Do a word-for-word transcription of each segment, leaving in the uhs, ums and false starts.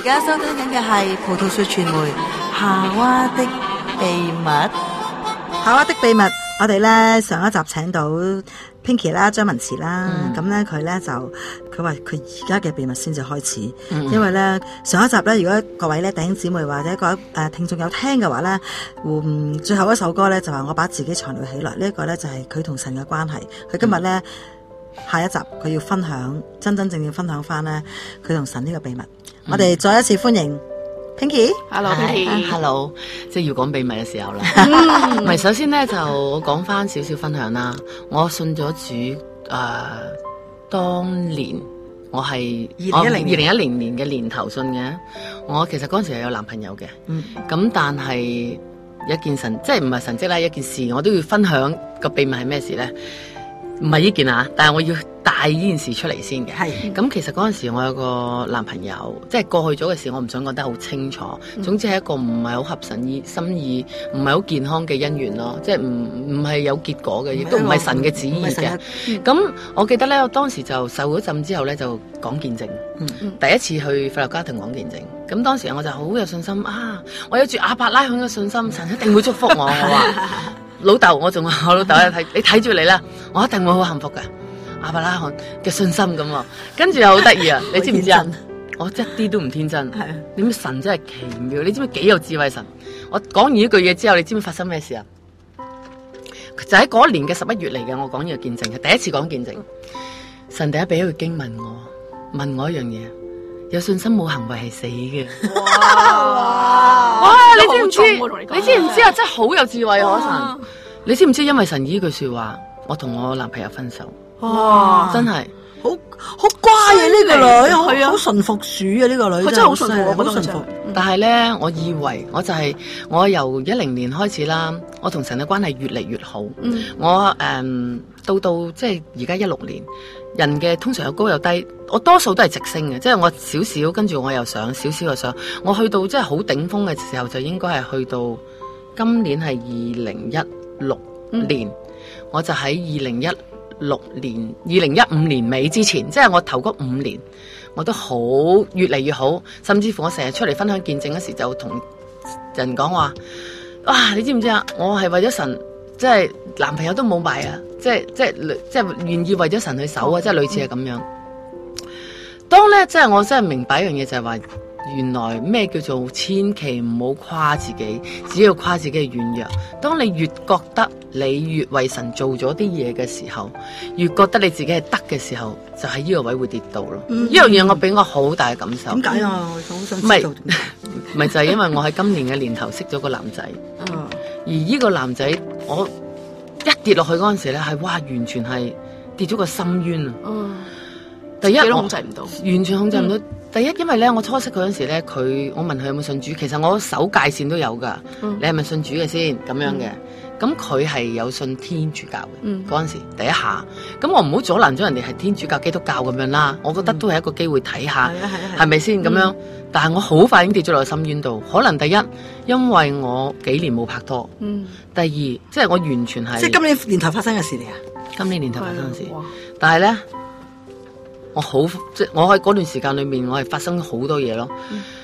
家收聽緊嘅係葡萄樹傳媒夏娃的秘密。夏娃的秘密，我哋咧上一集請到 Pinky 啦、張文慈啦，咁咧佢咧就佢話佢而家嘅秘密先至開始，嗯、因為咧上一集咧，如果各位咧弟兄姊妹或者各位誒、呃、聽眾有聽嘅話咧，嗯，最後一首歌咧就話我把自己藏了起來，這個、呢一個咧就係佢同神嘅關係。佢今日咧、嗯、下一集佢要分享真真正正分享翻咧佢同神呢個秘密。嗯、我哋再一次歡迎 Pinky。Hello Pinky。Hello， 即係要講秘密嘅時候啦。唔係，首先咧就我講翻少少分享啦。我信咗主誒、呃，當年我係二零一零年嘅年頭信嘅。我其實嗰陣時係有男朋友嘅，咁、嗯、但係一件神，即係唔係神蹟啦，一件事我都要分享。個秘密係咩事咧？唔係呢件啊，但係我要帶呢件事出嚟先嘅。係咁，其實嗰陣時我有個男朋友，即係過去咗嘅事，我唔想講得好清楚。嗯、總之係一個唔係好合神意心意，唔係好健康嘅姻緣咯，即係唔唔係有結果嘅，亦都唔係神嘅旨意嘅。咁、嗯、我記得咧，我當時就受咗浸之後咧，就講見證。嗯嗯、第一次去快樂家庭講見證，咁當時我就好有信心啊！我有住亞伯拉罕嘅信心，神一定會祝福我。我話老豆，我仲話我老豆咧睇你睇住你啦，我一定會好幸福嘅。亞伯拉罕嘅信心咁啊，跟住又好得意啊！你知唔知啊？我一啲都唔天真。係啊，點解神真係奇妙？你知唔知幾有智慧神？我講完呢句嘢之後，你知唔知發生咩事啊？就喺嗰年嘅十一月嚟嘅，我講呢個見證係第一次講見證。神第一俾一句經文我，問我一樣嘢：有信心冇行為係死嘅。哇！哇！你知唔知？你知唔知啊？真係好有智慧啊！神，你知唔知？因為神呢句說話，我同我男朋友分手。哇！真係好好乖啊！呢個女係啊，好順服主啊！呢個女佢真係好順服，好順服。 但係咧，我以為我就係、是、我由一零年開始啦，我同神嘅關係越嚟越好。嗯、我誒、嗯、到到即係而家一六年，人嘅通常有高有低，我多數都係直升嘅，即係我少少，跟住我又上少少又上。我去到即係好頂峰嘅時候，就應該係去到今年係二零一六年，嗯、我就喺二零一六年二零一五年尾之前，即係我頭嗰五年，我都好越嚟越好，甚至乎我成日出嚟分享見證嗰時，就同人講話，哇！你知唔知啊？我係為咗神，即係男朋友都冇埋啊！即係即係即係願意為咗神去守啊！即係類似係咁樣。當咧，即係我真係明白一樣嘢，就係話，原來咩叫做千祈唔好誇自己，只要誇自己嘅軟弱。當你越覺得你越為神做咗啲嘢嘅時候，越覺得你自己係得嘅時候，就喺呢個位會跌到咯。呢、嗯、樣嘢我俾我好大嘅感受。 點解啊？我好想知道。 唔係就係因為我喺今年嘅年頭識咗個男仔，嗯、而呢個男仔我一跌落去嗰陣時咧，係哇，完全係跌咗個深淵啊！嗯、第一我控制唔到，完全控制唔到。嗯第一，因為咧，我初識佢嗰陣時咧，佢我問佢有冇信主，其實我守界線都有噶。嗯、你係咪信主嘅先咁樣嘅？咁佢係有信天主教嘅嗰陣時，第一下。咁我唔好阻攔咗人哋係天主教、基督教咁樣啦。我覺得都係一個機會睇下，係咪先咁樣？嗯、但係我好快已經跌咗落去深淵度。可能第一，因為我幾年冇拍拖；嗯、第二，即係我完全係即係今年年頭發生嘅事嚟啊！今年年頭發生嘅事，但係咧。我好即係我喺嗰段時間裏面，我係發生好多嘢咯，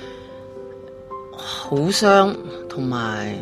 好傷同埋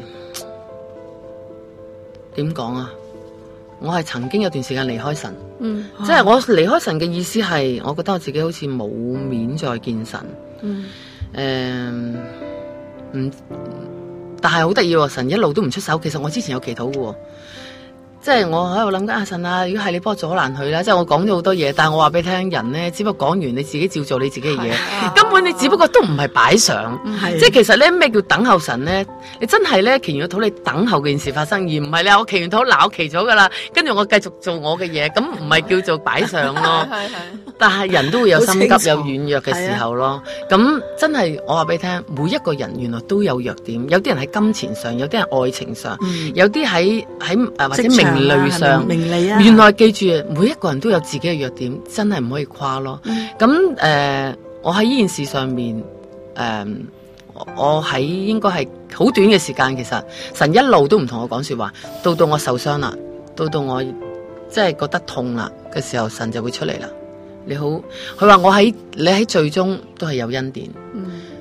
點講啊？我係曾經有段時間離開神，嗯、即係我離開神嘅意思係，我覺得我自己好似冇面再見神，誒、嗯，唔、呃，但係好得意喎，神一路都唔出手。其實我之前有祈禱嘅。即係我喺度諗緊阿神啊，如果係你幫我阻攔佢啦，即係我講咗好多嘢，但係我話俾你聽，人咧只不過講完你自己照做你自己嘅嘢，啊、根本你只不過都唔係擺上，嗯、即係其實咧咩叫等候神咧？你真係咧祈完禱，你等候件事發生，而唔係咧我祈完禱嗱我祈咗噶啦，跟住我繼續做我嘅嘢，咁唔係叫做擺上咯。但係人都會有心急有軟弱嘅時候咯。咁、啊、真係我話俾你聽，每一個人原來都有弱點，有啲人喺金錢上，有啲人愛情上，嗯、有啲喺喺誒或者名名利上，名利啊！原來記住，每一個人都有自己嘅弱點，真係唔可以誇咯。咁誒、嗯呃，我喺呢件事上面，誒、呃，我喺應該係好短嘅時間，其實神一路都唔同我講說話，到到我受傷啦，到到我即係覺得痛啦嘅時候，神就會出嚟啦。你好，佢話我喺你喺最終都係有恩典，嗯、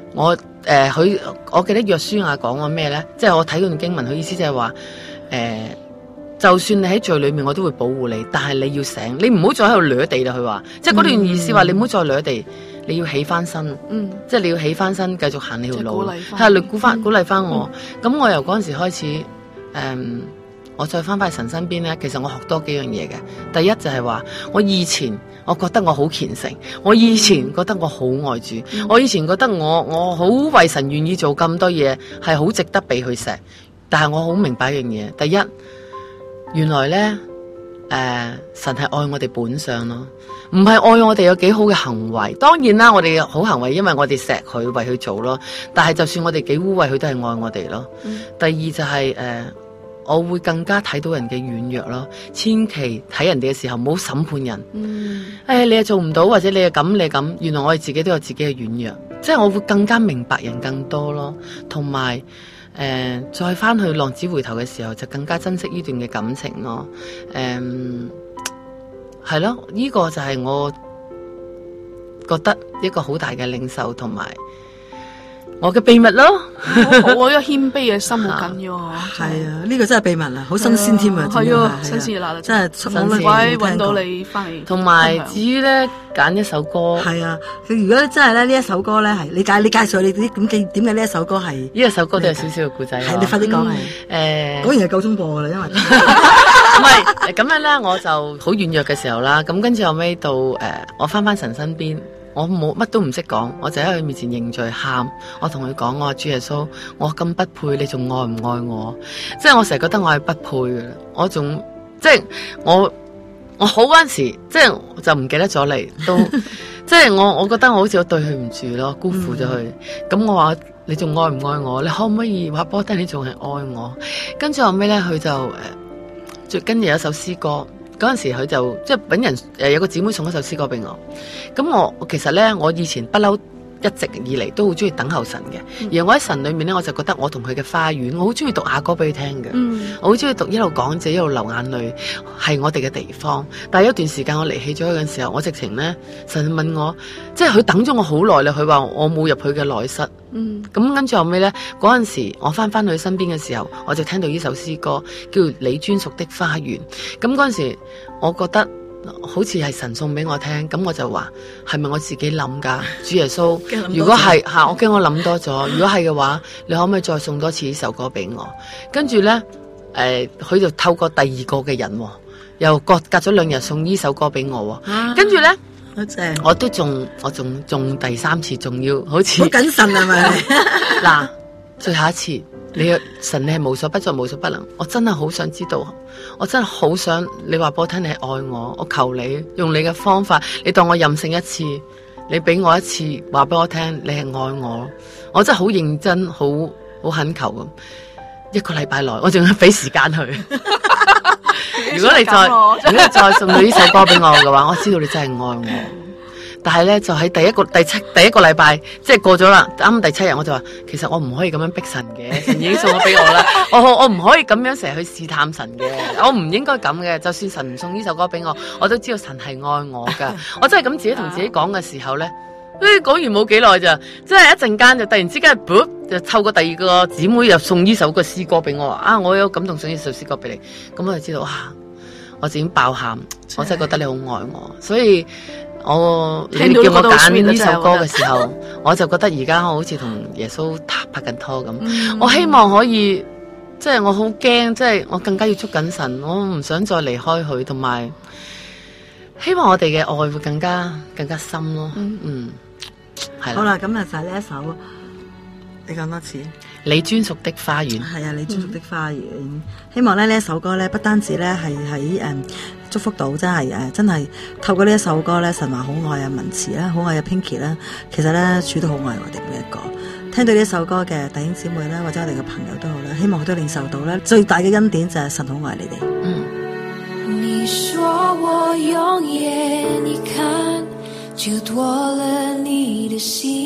我誒佢、呃，我記得約書亞講過咩咧？即係我睇嗰段經文，佢意思就係話誒，就算你喺罪裏面，我都會保護你，但係你要醒，你唔好再喺度掠地啦。佢話，即係嗰段意思話，你唔好再掠地，你要起翻身，嗯，即係你要起翻身，繼續行呢條路，係你鼓翻鼓勵翻我。咁、嗯、我由嗰陣時開始，誒、嗯，我再翻返去神身邊咧，其實我學多幾樣嘢嘅。第一就係話，我以前我覺得我好虔誠，我以前覺得我好愛主，嗯、我以前覺得我我好為神願意做咁多嘢，係好值得被佢錫。但係我好明白一樣嘢，第一。原來咧，誒、呃，神係愛我哋本相咯，唔係愛我哋有幾好嘅行為。當然啦，我哋有好行為，因為我哋錫佢，為佢做咯。但係就算我哋幾污穢，佢都係愛我哋咯。嗯、第二就係、是、誒、呃，我會更加睇到人嘅軟弱咯。千祈睇人哋嘅時候，唔好審判人。嗯，誒、哎，你又做唔到，或者你又咁，你咁。原來我哋自己都有自己嘅軟弱，即係我會更加明白人更多咯，同埋。誒、呃，再翻去浪子回頭嘅時候，就更加珍惜呢段嘅感情咯。誒、呃，係咯，呢、這個就係我覺得一個好大嘅領受，同埋我嘅秘密咯。 好，我一個謙卑嘅心好緊要啊。 係啊，呢個真係秘密啊，好新鮮添啊。 係啊，新鮮熱辣， 真係新鮮。 鬼搵到你翻嚟。 同埋至於咧揀一首歌， 係啊，如果真係咧呢一首歌咧係你介你介紹你啲點點點解呢一首歌係呢一首歌都有少少嘅故仔。 係你快啲講係。誒，講完就夠鐘播噶啦，因為唔係咁樣咧，我就好軟弱嘅時候啦。咁跟住後尾到誒，我翻翻神身邊。我冇乜都唔識講，我就喺佢面前認罪喊。我同佢講，我話主耶穌，我咁不配，你仲愛唔愛我？即係我成日覺得我係不配嘅，我仲即係我我好嗰陣時，即係就唔記得咗你，都即係我我覺得我好似我對佢唔住咯，辜負咗佢。咁、嗯、我話你仲愛唔愛我？你可唔可以話俾我聽你仲係愛我？跟住後尾咧，佢就誒，就跟住有一首詩歌。嗰陣時佢就即係搵人誒，有個姊妹送一首詩歌俾我。咁我其實咧，我以前不嬲一直以嚟都好中意等候神嘅。嗯、而我喺神裏面咧，我就覺得我同佢嘅花園，我好中意讀雅歌俾佢聽嘅。嗯、我好中意讀一路講者一路流眼淚，係我哋嘅地方。但係有一段時間我離棄咗佢嘅時候，我直情咧，神問我，即係佢等咗我好耐啦。佢話我冇入佢嘅內室。嗯，咁跟住後尾咧，嗰陣時我翻翻去佢身邊嘅時候，我就聽到呢首詩歌，叫《你專屬的花園》。咁嗰陣時，我覺得好似係神送俾我聽，咁我就話係咪我自己諗噶？主耶穌，如果係吓，我驚我諗多咗。如果係嘅話，你可唔可以再送多次呢首歌俾我？跟住咧，誒、呃，佢就透過第二個嘅人，又隔隔咗兩日送呢首歌俾我。啊、跟住咧。好正！我都仲，我仲仲第三次，仲要好似好謹慎係咪？ 嗱，最後一次，你神你係無所不在、無所不能，我真係好想知道，我真係好想你話俾我聽，你係愛我，我求你用你嘅方法，你當我任性一次，你俾我一次話俾我聽，你係愛我，我真係好認真，好好懇求咁。一個禮拜內，我仲要俾時間佢。如果你再如果你再送到呢首歌俾我嘅話，我知道你真係愛我。但係咧，就喺第一個第七第一個禮拜，即係過咗啦，啱啱第七日我就話，其實我唔可以咁樣逼神嘅，神已經送咗俾我啦。我我唔可以咁樣成日去試探神嘅，我唔應該咁嘅。就算神唔送呢首歌俾我，我都知道神係愛我噶。我真係咁自己同自己講嘅時候咧，誒講完冇幾耐咋，即係一陣間就突然之間，噗就透過第二個姊妹又送呢首個詩歌俾我，啊我有感動送呢首詩歌俾你，咁我就知道哇，我自己爆喊，我真係覺得你好愛我，所以我你哋叫我揀呢首歌嘅時候，我就覺得而家我好似同耶穌拍緊拖咁，嗯、我希望可以，即係我好驚，即係我更加要捉緊神，我唔想再離開佢，同埋希望我哋嘅愛會更加更加深咯，嗯。嗯係好啦，咁啊就係呢一首，你講多次。 你專屬的花園。係啊，你專屬的花園。嗯、希望咧呢一首歌咧，不單止咧係喺誒祝福到，真係誒、呃、真係透過呢一首歌咧，神話好愛啊文慈啦，好愛啊 Pinky 啦，其實咧主都好愛我哋每一個。聽到呢一首歌嘅弟兄姊妹啦，或者我哋嘅朋友都好啦，希望佢都領受到咧最大嘅恩典就係神好愛你哋。嗯。你說我用眼一看就奪了你的心，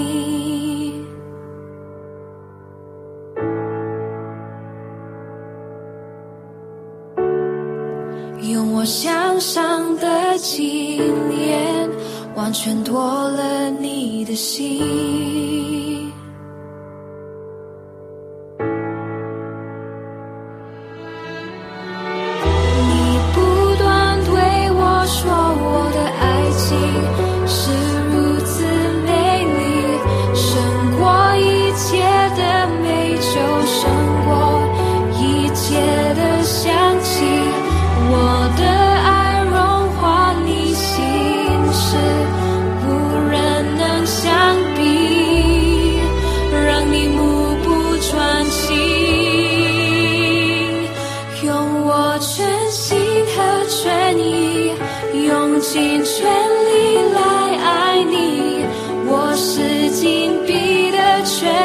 用我向上的經驗完全奪了你的心。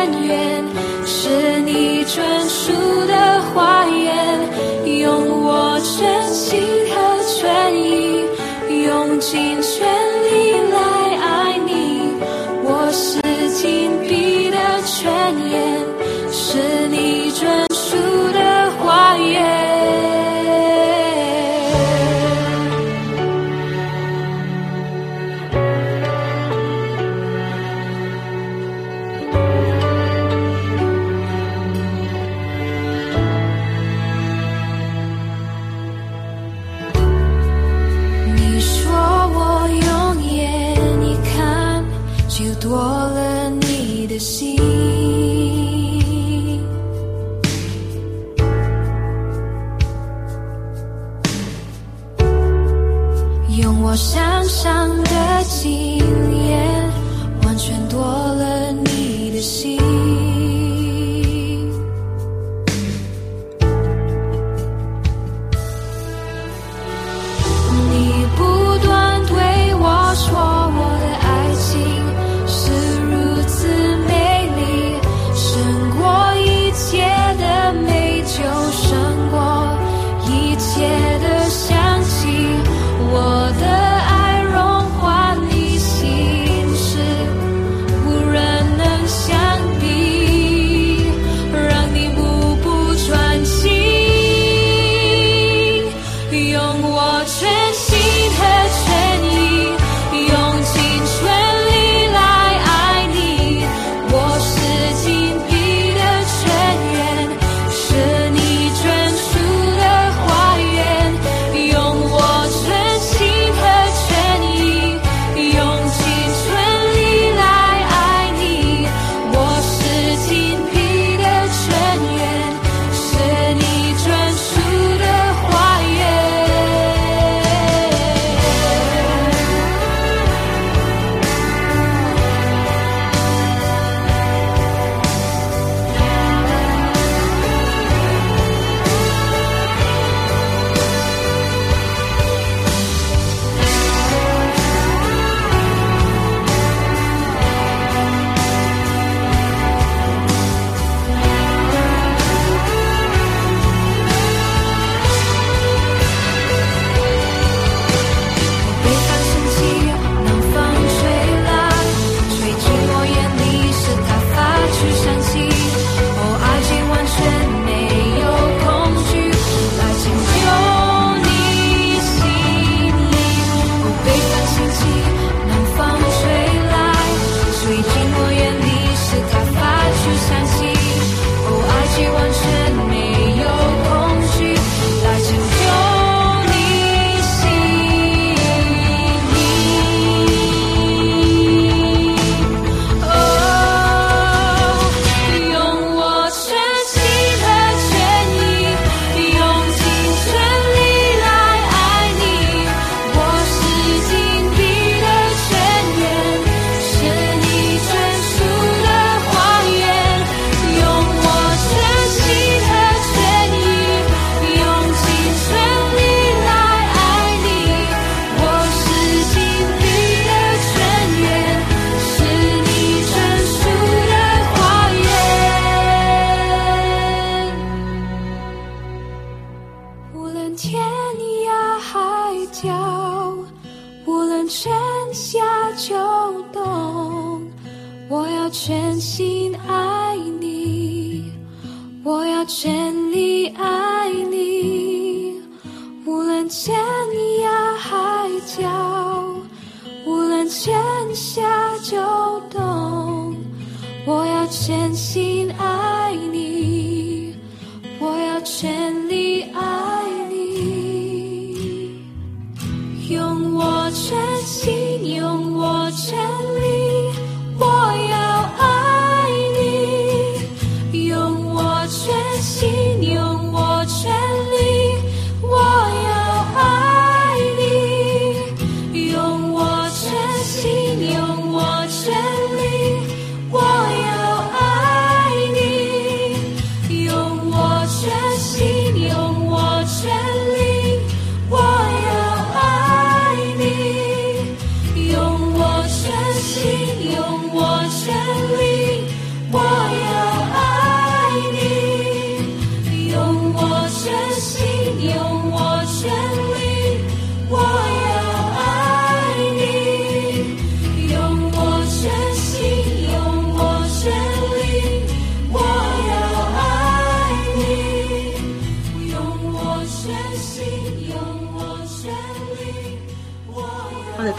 源，是你专属的花园，用我全心和全意，用尽全力来爱你。我是紧闭的泉源，是你专属的花园。你说我永远一看就夺了你的心，用我山上的经验完全夺了你的心。你不断对我说我的爱情是如此美丽，胜过一切的美酒，胜过一切的香气。我的爱融化你心事，无人能相比，让你步步传情。用我全心和全意，用尽全力来爱你。我是紧闭的泉源，是你专属的花园，用我全心和全意，用尽全力来爱你。我是紧闭的泉源，是你专属的花园。北方升起，南方吹来，吹进我眼里是它发出香气。哦，爱情完全没有恐惧，来拯救你心里。哦，北方升起，南方吹来，吹进我眼里是它发出香气。哦，爱情完全没有恐惧，来拯救你心里。哦，用我全心和全意，用尽全力来爱你。我是紧闭的泉源，是你专属的花园，用我全心和全意，用尽全力来爱你。我是紧闭的泉源，是你专属的花园。无论天涯海角，无论春夏秋冬，我要全心爱你，我要全力爱你。无论天涯海角，无论春夏秋冬，我要全心爱你，我要全力爱你。用我全心，用我全力，我要爱你。用我全心，用我全力，我要爱你。用我全心，用我全力，我要爱你。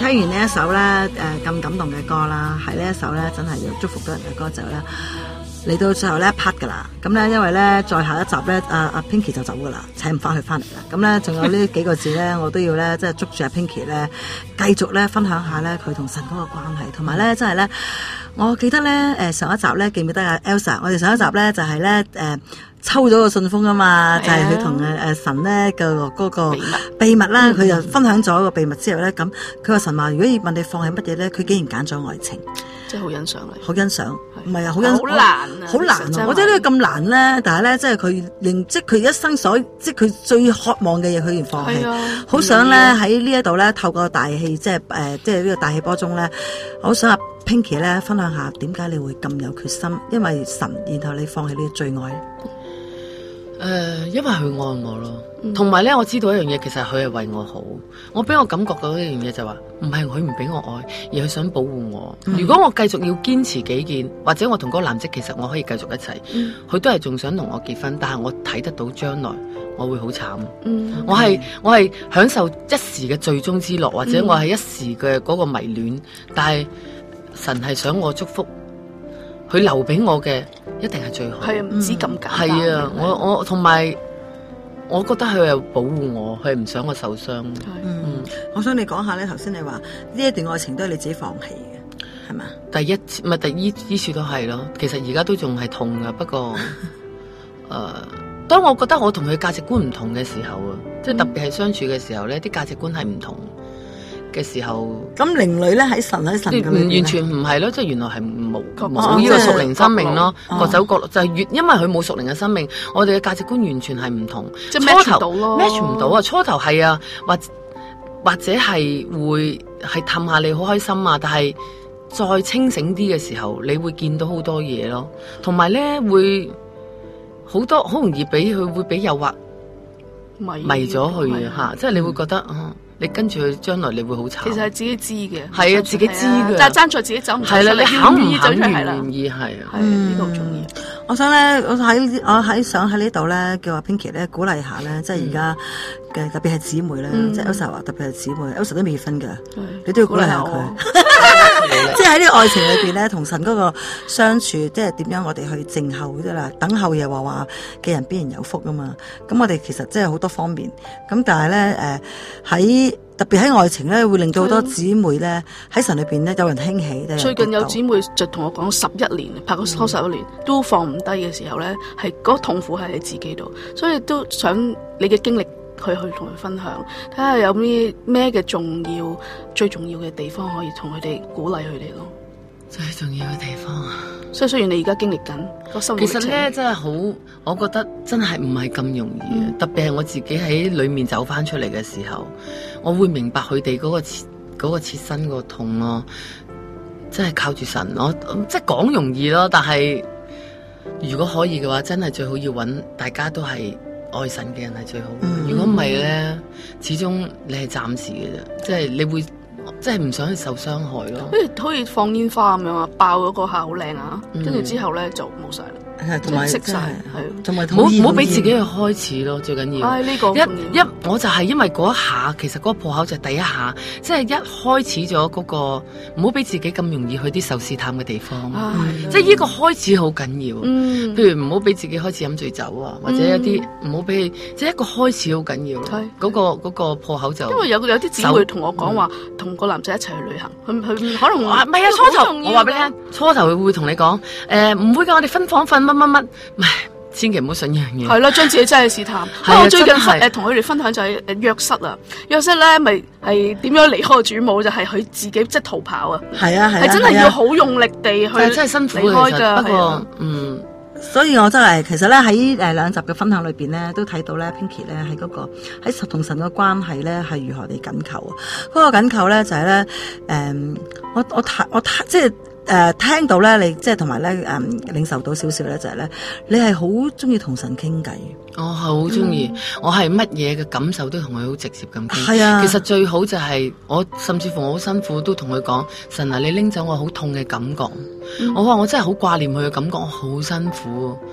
聽完呢一首咧誒咁感動嘅歌啦，係呢一首咧真係要祝福到人嘅歌就咧嚟到最後呢一 part 噶啦。咁咧因為咧再下一集咧阿阿 Pinky 就走噶啦，請唔翻佢翻嚟啦。咁咧仲有呢幾個字咧，我都要咧即係捉住阿 Pinky 咧，繼續咧分享下咧佢同神嗰個關係，同埋咧真係咧，我記得咧誒上一集咧記唔記得阿 Elsa？ 我哋上一集咧就係咧誒。抽咗個信封啊嘛，就係佢同誒誒神咧嘅嗰個秘密啦，佢就分享咗個秘密之後咧，咁佢話神話如果要問你放棄乜嘢咧，佢竟然揀咗愛情， 即係好欣賞你， 好欣賞，唔係啊，好欣好難啊， 好難啊！我覺得呢個咁難咧，但係咧，即係佢認，即係佢一生所，即係佢最渴望嘅嘢，佢唔放棄，好想咧喺呢一度咧透過大氣，即係誒，即係呢個大氣波中咧，我好想阿 Pinky 咧分享下點解你會咁有決心，因為神，然後你放棄你最愛。 誒、呃，因為佢愛我咯，同埋咧，我知道一樣嘢，其實佢係為我好。我俾我感覺到一樣嘢就話，唔係佢唔俾我愛，而係想保護我。嗯、如果我繼續要堅持己見，或者我同嗰個男仔其實我可以繼續一齊，佢、嗯、都係仲想同我結婚，但係我睇得到將來我會好慘。嗯、我係我係享受一時嘅最終之樂，或者我係一時嘅嗰個迷戀，但係神係想我祝福。佢留俾我嘅一定係最好， 係唔止咁簡單。 係啊，我我同埋，我覺得佢係保護我，佢唔想我受傷。 嗯，嗯我想你講下咧，頭先你話呢一段愛情都係你自己放棄嘅，係咪？ 第一次唔係第依依處都係咯，其實而家都仲係痛噶，不過誒、呃，當我覺得我同佢價值觀唔同嘅時候啊，即係、嗯、特別係相處嘅時候咧，啲價值觀係唔同嘅時候， 咁靈女咧喺神喺神嘅裏邊完全唔係咯，即係原來係冇冇呢個屬靈生命咯，各走各路就係越因為佢冇屬靈嘅生命，我哋嘅價值觀完全係唔同， 即係 match 唔到咯 ，match 唔到啊！初頭係啊，或或者係會係氹下你好開心啊，但係再清醒啲嘅時候，你會見到好多嘢咯，同埋咧會好多好容易俾佢會俾誘惑迷迷咗佢吓，即係你會覺得啊。你跟住佢，將來你會好慘。其實係自己知嘅， 係啊，自己知嘅， 但係爭在自己走唔走出嚟。係啦， 你肯唔肯願願意係啊？ 係呢個好重要。 我想咧，我喺我喺想喺呢度咧，叫阿 Pinky 咧鼓勵下咧，即係而家嘅特別係姊妹咧，即係 Elsa 話特別係姊妹 ，Elsa 都未婚㗎，你都要鼓勵下佢。即係喺呢個愛情裏邊咧，同神嗰個相處，即係點樣我哋去靜候啫啦，等候耶和華嘅人必然有福啊嘛。咁我哋其實即係好多方面，咁但係咧誒喺特別喺愛情咧，會令到好多姊妹咧喺神裏邊咧有人興起。 最近有姊妹就同我講，十一年拍過拖十一年，嗯、都放唔低嘅時候咧，係嗰個痛苦係喺自己度，所以都想你嘅經歷佢去同佢分享，睇下有咩咩嘅重要、最重要嘅地方可以同佢哋鼓勵佢哋咯。 最重要嘅地方啊！ 所以雖然你而家經歷緊個生活， 其實咧真係好，我覺得真係唔係咁容易嘅，嗯、特別係我自己喺裏面走翻出嚟嘅時候，我會明白佢哋嗰個切嗰、嗰個切身個痛咯，真係靠住神咯，即係講容易咯，但係如果可以嘅話，真係最好要揾大家都係愛神嘅人係最好。嗯、如果唔係咧，始終你係暫時嘅啫，即係你會。即係唔想去受傷害咯，好似好似放煙花咁樣啊，爆咗嗰下好靚啊，跟住、嗯、之後咧就冇晒啦。 係同埋熄晒，係同埋唔好唔好俾自己去開始咯，最緊要。 唉，呢個一一我就係因為嗰一下，其實嗰個破口就係第一下，即係一開始咗嗰個，唔好俾自己咁容易去啲受試探嘅地方。即係呢個開始好緊要。譬如唔好俾自己開始飲醉酒啊，或者一啲唔好俾，即係一個開始好緊要咯。嗰個嗰個破口就因為有有啲姊妹同我講話，同個男仔一齊去旅行，佢佢可能話唔係啊，初頭我話俾你聽，初頭佢會同你講，誒唔會㗎，我哋分房瞓。乜乜乜，唔係，千祈唔好信呢樣嘢。係啦，將自己真係試探。我最近誒同佢哋分享就係誒約瑟啊，約瑟咧咪係點樣離開主母，就係佢自己即係逃跑啊。 係啊係啊， 係真係要好用力地去， 真係辛苦離開㗎。 不過嗯， 所以我真係其實咧喺誒兩集嘅分享裏邊咧，都睇到咧 Pinky 咧喺嗰個喺同神嘅關係咧係如何地緊扣啊。嗰個緊扣咧就係咧誒，我我睇我睇即係。誒、呃，聽到咧，你即係同埋咧，誒、嗯，領受到少少咧，就係、是、咧，你係好中意同神傾偈。 我係好中意，嗯、我係乜嘢嘅感受都同佢好直接咁傾。 係啊， 其實最好就係、是、我，甚至乎我好辛苦都同佢講，神啊，你拎走我好痛嘅感覺。嗯、我話我真係好掛念佢嘅感覺，我好辛苦。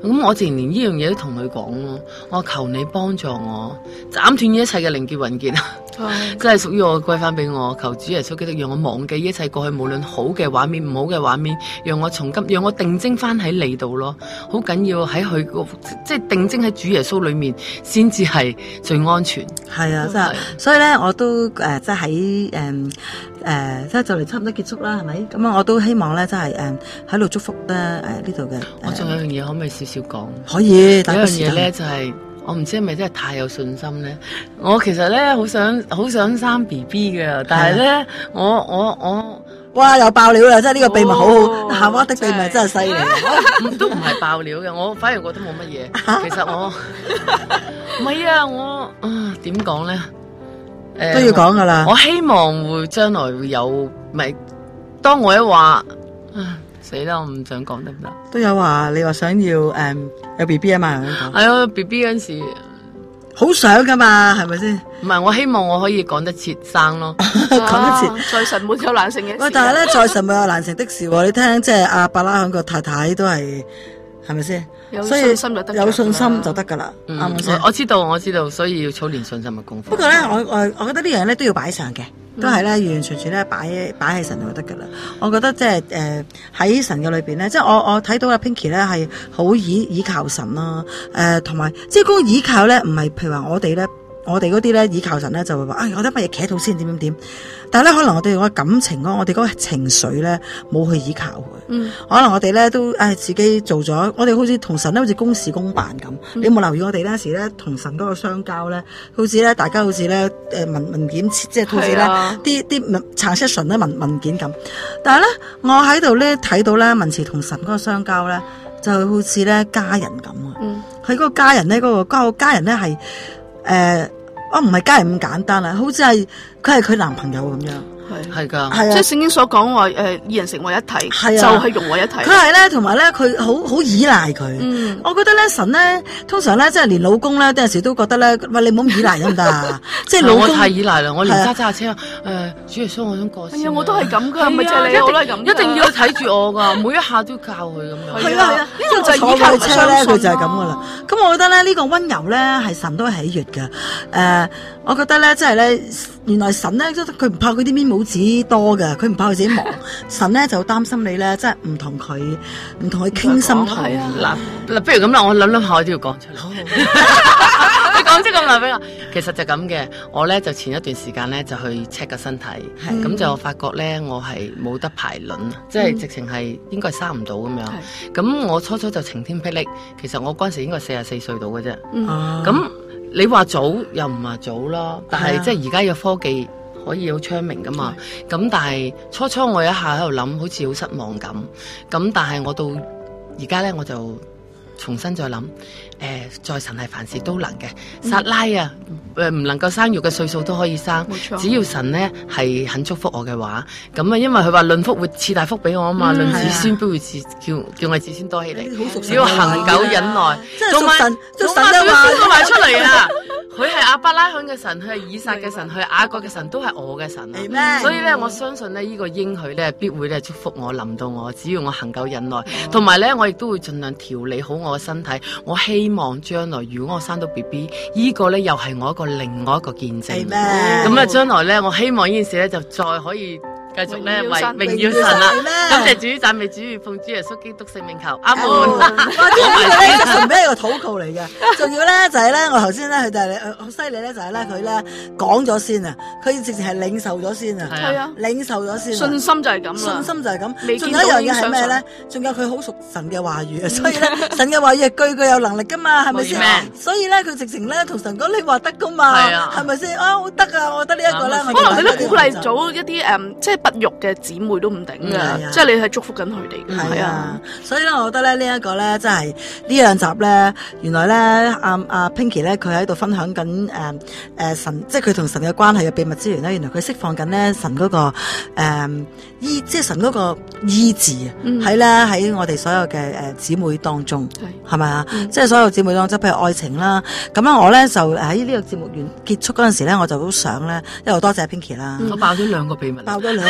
咁我自然連呢樣嘢都同佢講咯，我話求你幫助我，斬斷一切嘅靈結魂結啊！真係屬於我歸翻俾我，求主耶穌基督讓我忘記一切過去，無論好嘅畫面、唔好嘅畫面，讓我從今讓我定睛翻喺你度咯，好緊要喺佢個即係定睛喺主耶穌裏面，先至係最安全。 係啊，真係，所以咧我都誒即係喺誒誒即係就嚟差唔多結束啦，係咪？咁啊，我都希望咧，即係誒喺度祝福咧誒呢度嘅。 我仲有樣嘢可唔可以少少講？ 可以，有樣嘢咧就係、是。我唔知係咪真係太有信心咧？我其實咧好想好想生 B B 嘅，但係咧我我我哇又爆料啦！真係呢個秘密好好，夏娃的秘密真係犀利。 都唔係爆料嘅，我反而覺得冇乜嘢。其實我唔係啊，我啊點講咧？誒都要講噶啦。 我希望會將來會有，咪當我一話啊。死啦！我唔想講得唔得？ 都有話你話想要誒、嗯、有 B B 啊嘛？ 係啊 ，B B 嗰陣時好想噶嘛，係咪先？ 唔係，我希望我可以趕得切生咯， 趕得切。 在神沒有難成嘅事。 喂，但係咧，在神沒有難成的事喎。你聽，即係阿伯拉罕個太太都係係咪先？ 有信心就得， 有信心就得噶啦，啱唔啱？ 我知道，我知道，所以要操練信心嘅功夫。 不過咧，我我我覺得呢樣咧都要擺上嘅。都係咧，完完全全咧擺擺喺神度就得噶啦。我覺得即係誒喺神嘅裏邊咧，即係我我睇到阿 Pinky 咧係好倚倚靠神啦，誒同埋即係嗰個倚靠咧，唔係譬如話我哋咧，我哋嗰啲咧倚靠神咧就會話，哎，我得乜嘢企喺度先點點點。但係咧，可能我哋嗰個感情嗰，我哋嗰個情緒咧冇去倚靠佢。嗯，可能我哋咧都誒自己做咗，我哋好似同神咧好似公事公辦咁。嗯、你有冇留意我哋咧時咧同神嗰個相交咧，好似咧大家好似咧誒文文件即係好似咧啲啲文 transaction 咧文文件咁。但係咧，我喺度咧睇到咧文詞同神嗰個相交咧，就好似咧家人咁啊。嗯，佢嗰個家人咧嗰、嗰個家人咧係誒。我唔係家人咁簡單啦，好似係佢係佢男朋友咁樣， 係係噶， 即係聖經所講話誒，二人成為一體， 係就係融為一體。 佢係咧，同埋咧，佢好好依賴佢。嗯，我覺得咧，神咧，通常咧，即係連老公咧，有陣時都覺得咧，喂，你唔好依賴得唔得啊？即係老公太依賴啦，我連揸揸車誒，主耶穌我想過先。 係啊，我都係咁噶，咪就係你我都係咁， 一定要睇住我噶，每一下都教佢咁樣。 係啊係啊，呢個就係依靠車咧，佢就係咁噶啦。咁我覺得咧，呢個溫柔咧係神都係喜悅嘅。誒，我覺得咧，即係咧，原來神咧，佢唔怕佢啲面冇紙多嘅，佢唔怕佢自己忙。神咧就擔心你咧，即係唔同佢，唔同佢傾心吐。 嗱嗱，不如咁啦，我諗諗下，我都要講出嚟。你講即咁話俾我，其實就咁嘅。我咧就前一段時間咧就去 check 個身體，咁就發覺咧我係冇得排卵，即係直情係應該係生唔到咁樣。咁我初初就晴天霹靂，其實我嗰陣時應該四十四歲到嘅啫。咁你話早又唔話早咯，但係即係而家有科技可以好昌明噶嘛。咁但係初初我一下喺度諗，好似好失望咁。咁但係我到而家咧我就重新再諗，誒、呃，在神係凡事都能嘅。撒拉啊，誒唔能夠生育嘅歲數都可以生，只要神咧係肯祝福我嘅話，咁啊，因為佢話論福會賜大福俾我啊嘛，論、嗯、子孫不會叫叫我子孫多起嚟，只要恒久忍耐， 做埋做埋都要講埋出嚟啊！佢係亞伯拉罕嘅神，佢係以撒嘅神，佢係雅各嘅神，都係我嘅神啊！所以咧，我相信咧，呢個應許咧，必會咧祝福我，臨到我，只要我恒久忍耐，同埋咧，我亦都會盡量調理好我嘅身體。我希望將來如果我生到 B B， 呢個咧又係我一個另外一個見證。咁啊，將來咧，我希望呢件事咧就再可以繼續咧為榮耀神啦！感謝主，讚美主，奉主耶穌基督聖名求，阿門。 哇！呢個咧神俾一個禱告嚟嘅，仲要咧就係咧，我頭先咧佢就係好犀利咧，就係咧佢咧講咗先啊，佢直情係領受咗先啊， 係啊， 領受咗先。 信心就係咁， 信心就係咁。仲有一樣嘢係咩咧？仲有佢好熟神嘅話語啊，所以咧神嘅話語係句句有能力噶嘛，係咪先？所以咧佢直情咧同神講你話得噶嘛，係咪先？啊，好得啊！我覺得呢一個咧， 可能你都鼓勵咗一啲誒，即係不育嘅姊妹都唔頂㗎，即係你係祝福緊佢哋嘅。 係啊，所以咧，我覺得咧呢一個咧，真係呢兩集咧，原來咧阿阿 Pinky 咧佢喺度分享緊誒誒神，即係佢同神嘅關係嘅秘密之源咧，原來佢釋放緊咧神嗰個誒醫，即係神嗰個醫治啊，喺咧喺我哋所有嘅誒姊妹當中，係咪啊？即係所有姊妹當中，譬如愛情啦，咁咧我咧就喺呢個節目完結束嗰陣時咧，我就好想咧，因為多謝 Pinky 啦， 我爆咗兩個秘密， 爆咗兩個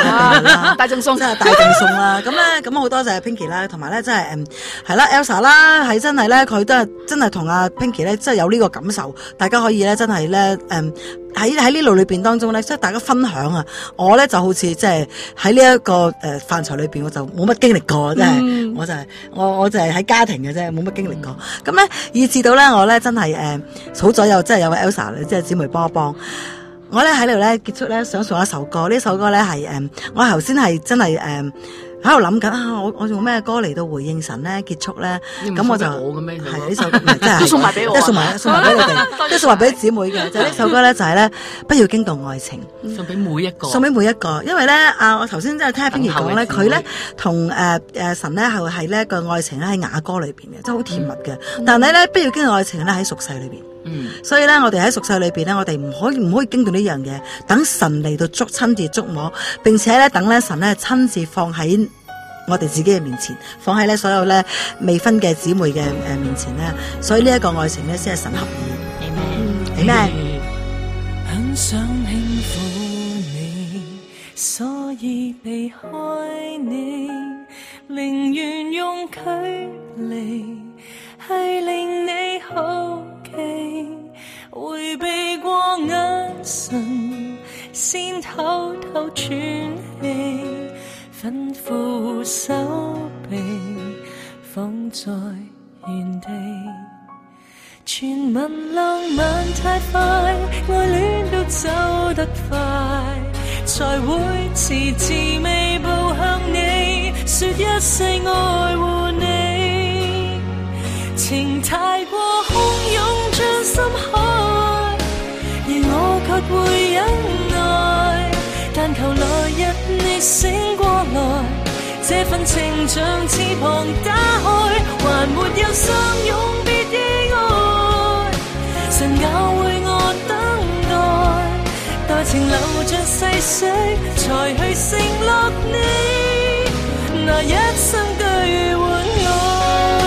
哇大贈送真係大贈送啦！咁咧，咁好多謝 Pinky 啦，同埋咧，真係誒係啦 Elsa 啦，係真係咧，佢都係真係同阿 Pinky 咧，真係有呢個感受，大家可以咧，真係咧誒喺喺呢路裏邊當中咧，即係大家分享啊！我咧就好似即係喺呢一個誒範疇裏邊，我就冇乜經歷過，真係、嗯、我就係、是、我我就係喺家庭嘅啫，冇乜經歷過。咁咧、嗯，以至到咧，我咧真係誒好咗有真係有位 Elsa 即係姊妹幫一幫。我咧喺度咧結束咧想送一首歌，呢首歌咧係誒我頭先係真係誒喺度諗緊啊，我我用咩歌嚟到回應神咧結束咧？咁我就係呢首歌，真係送埋俾我， 即係送埋送埋俾你哋，即係送埋俾姊妹嘅。就呢首歌咧就係咧不要驚動愛情， 送俾每一個， 送俾每一個。因為咧啊，我頭先真係聽阿 Pinky 講咧，佢咧同誒誒神咧係係呢個愛情咧喺雅歌裏邊嘅，即係好甜蜜嘅。但係咧不要驚動愛情咧喺俗世裏邊。嗯，所以咧，我哋喺俗世裏邊咧，我哋唔可以唔可以驚動呢樣嘢，等神嚟到捉親自捉摸，並且咧等咧神咧親自放喺我哋自己嘅面前，放喺咧所有咧未婚嘅姊妹嘅誒面前咧，所以呢一個愛情咧先係神合意。 Amen， 係咩？ 很想輕撫你，所以避開你，寧願用距離，係令你好。回避過眼神，先偷偷喘氣，吩咐手臂放在原地。傳聞浪漫太快，愛戀都走得快，才會遲遲未步向你，說一世愛護你。情太過洶湧像深海，而我卻會忍耐，但求來日你醒過來，這份情像翅膀打開，還沒有相擁別意外，神教會我等待，待情流着細水，才去承諾你，那一生對換愛。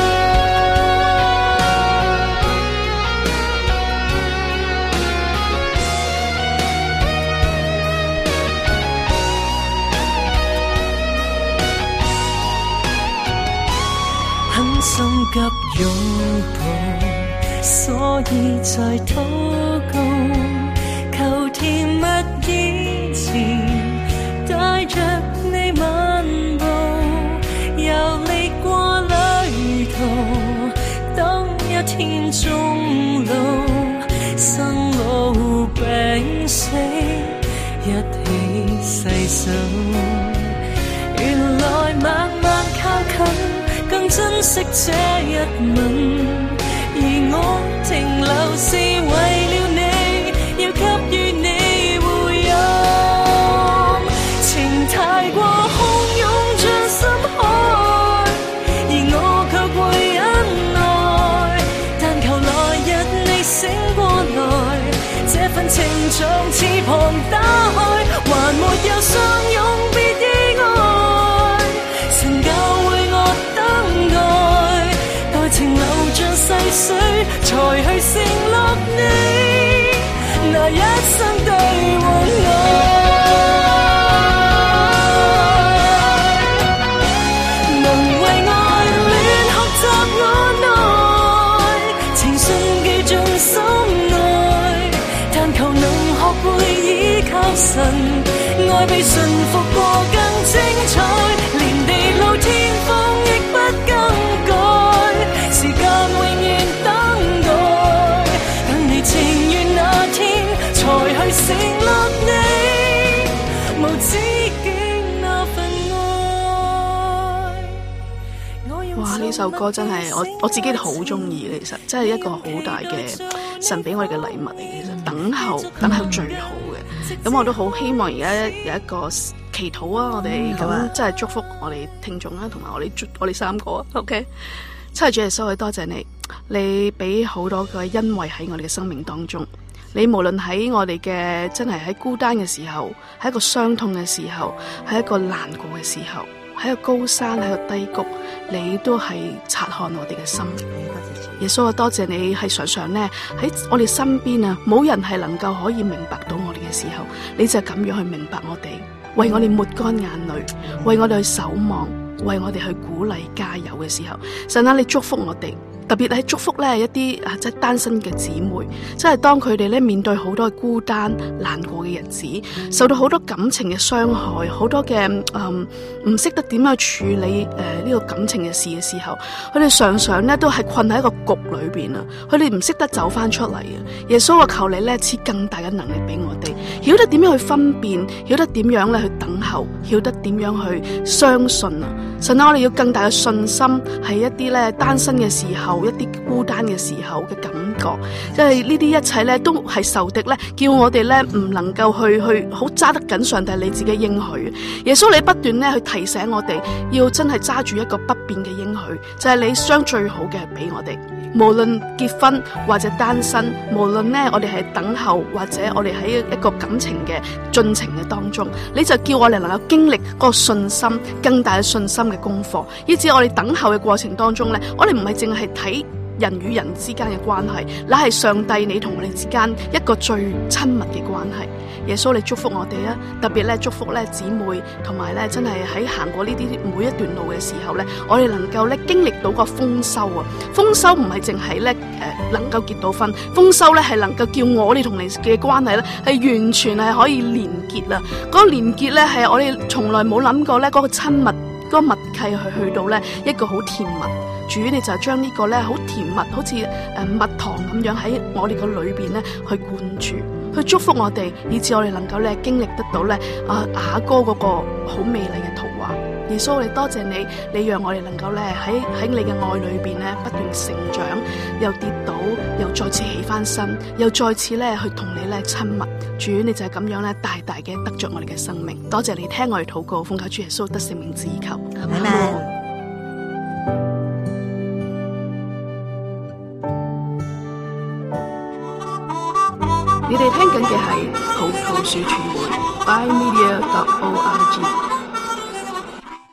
心急擁抱，所以在禱告，求甜蜜以前，帶着你漫步，遊歷過旅途，當一天終老，生老病死，一起攜手，原來慢慢靠近，更珍惜這一吻，而我停留是為了你，要給予你回應。情太過洶湧像深海，而我卻會忍耐，但求來日你醒過來，這份情像翅膀打開，還沒有相擁別意外，曾教會我等待，待情流像細水，才去承諾你，那一生對換愛。能為愛戀學習我愛，情信記進心內，但求能學會依靠神，愛被馴服過更精彩，連地老天荒亦不更改，時間永遠等待，等你情願那天才去承諾你，無止境那份愛。 哇！呢首歌真係我我自己都好中意嘅，其實真係一個好大嘅神俾我哋嘅禮物嚟嘅。其實等候等候最好嘅，咁我都好希望而家有一個祈禱啊！我哋咁真係祝福我哋聽眾啦，同埋我哋我哋三個啊 ，OK。七主耶穌，多謝你，你俾好多嘅恩惠喺我哋嘅生命當中。你無論喺我哋嘅真係喺孤單嘅時候，喺一個傷痛嘅時候，喺一個難過嘅時候，喺一個高山喺個低谷，你都係察看我哋嘅心。耶穌啊，多謝你係常常咧喺我哋身邊啊，冇人係能夠可以明白到我哋嘅時候，你就咁樣去明白我哋。 為我哋抹乾眼淚，為我哋去守望，為我哋去鼓勵加油嘅時候，神啊，你祝福我哋。特別係祝福咧一啲啊，即係單身嘅姊妹，即係當佢哋咧面對好多孤單難過嘅日子，受到好多感情嘅傷害，好多嘅嗯唔識得點樣處理誒呢、呃這個感情嘅事嘅時候，佢哋常常咧都係困喺一個局裏邊啊，佢哋唔識得走翻出嚟啊！耶穌，我求你咧賜更大嘅能力俾我哋，曉得點樣去分辨，曉得點樣咧去等候，曉得點樣去相信啊！神啊，我哋要更大嘅信心，係一啲咧單身嘅時候，一啲孤單嘅時候嘅感覺，即係呢啲一切咧都係仇敵咧，叫我哋咧唔能夠去去好揸得緊上帝你自己應許。耶穌，你不斷咧去提醒我哋，要真係揸住一個不變嘅應許，就係、是、你將最好嘅俾我哋。無論結婚或者單身，無論咧我哋係等候或者我哋喺一個感情嘅進程嘅當中，你就叫我哋能夠經歷嗰個信心，更大嘅信心嘅功課，以至我哋等候嘅過程當中咧，我哋唔係淨係睇人與人之間嘅關係，乃係上帝你同我哋之間一個最親密嘅關係。耶穌，你祝福我哋啊！特別咧祝福咧姊妹，同埋咧真係喺行過呢啲每一段路嘅時候咧，我哋能夠咧經歷到個豐收啊！豐收唔係淨係咧誒能夠結到婚，豐收咧係能夠叫我哋同你嘅關係咧係完全係可以連結啦。嗰個連結咧係我哋從來冇諗過咧嗰個親密。嗰個默契去去到咧一個好甜蜜，主你就將呢個咧好甜蜜，好似誒蜜糖咁樣喺我哋個裏邊咧去灌注，去祝福我哋，以至我哋能夠咧經歷得到咧啊雅歌嗰個好美麗嘅圖畫。耶穌，我哋多謝你，你讓我哋能夠咧喺喺你嘅愛裏邊咧不斷成長，又跌倒，又再次起翻身，又再次咧去同你咧親密。主你就係咁樣咧大大嘅得着我哋嘅生命。多謝你聽我哋禱告，奉靠主耶穌得聖名之求。阿們。你哋聽緊嘅係葡萄樹傳媒 by media dot org。